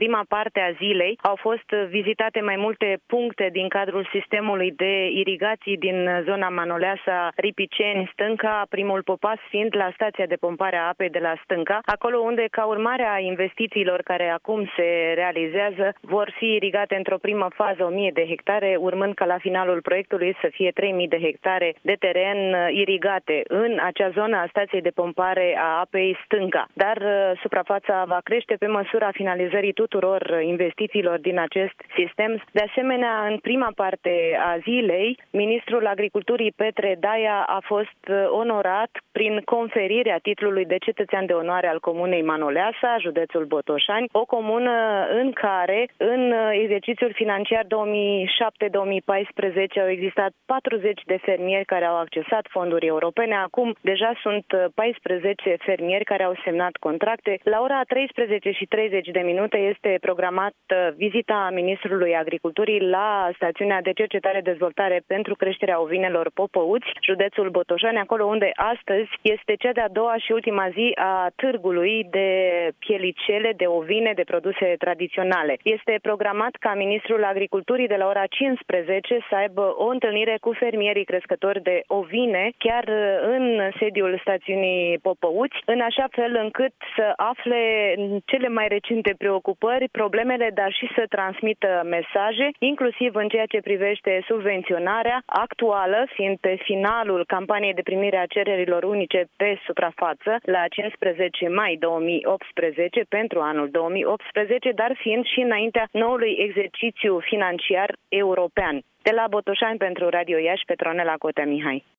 prima parte a zilei au fost vizitate mai multe puncte din cadrul sistemului de irigații din zona Manoleasa-Ripiceni-Stânca, primul popas fiind la stația de pompare a apei de la Stânca, acolo unde, ca urmare a investițiilor care acum se realizează, vor fi irigate într-o primă fază 1000 de hectare, urmând ca la finalul proiectului să fie 3000 de hectare de teren irigate în acea zonă a stației de pompare a apei Stânca. Dar suprafața va crește pe măsura finalizării tuturor investițiilor din acest sistem. De asemenea, în prima parte a zilei, ministrul Agriculturii Petre Daia a fost onorat prin conferirea titlului de cetățean de onoare al comunei Manoleasa, județul Botoșani, o comună în care, în exercițiul financiar 2007-2014, au existat 40 de fermieri care au accesat fonduri europene. Acum deja sunt 14 fermieri care au semnat contracte. La ora 13:30 este programată vizita ministrului Agriculturii la stațiunea de cercetare-dezvoltare pentru creșterea ovinelor Popăuți, județul Botoșani, acolo unde astăzi este cea de-a doua și ultima zi a târgului de pielicele, de ovine, de produse tradiționale. Este programat ca ministrul Agriculturii de la ora 15 să aibă o întâlnire cu fermierii crescători de ovine, chiar în sediul stațiunii Popăuți, în așa fel încât să afle cele mai recente preocupări, problemele, dar și să transmită mesaje, inclusiv în ceea ce privește subvenționarea actuală, fiind pe finalul campaniei de primire a cererilor unice pe suprafață la 15 mai 2018 pentru anul 2018, dar fiind și înaintea noului exercițiu financiar european. De la Botoșani pentru Radio Iași, Petronela Cotea Mihai.